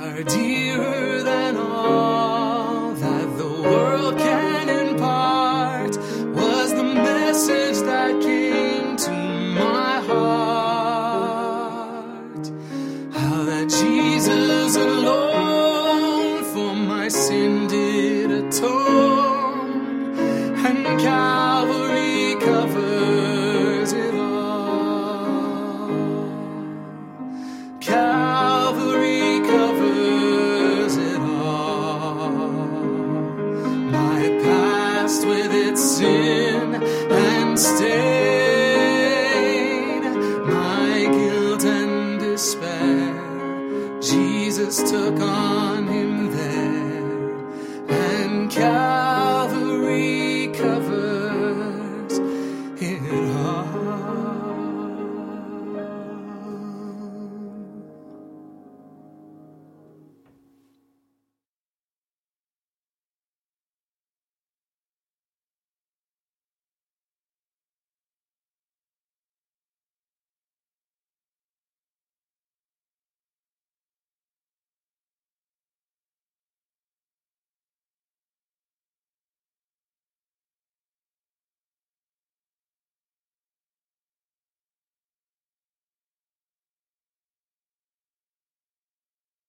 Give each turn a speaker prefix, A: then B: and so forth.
A: far dearer than all that the world can impart, was the message that came to my heart. How that Jesus alone for my sin did atone, and Calvary covers it all. Calvary covers it all. My past with its sin and stain, my guilt and despair, Jesus took on him.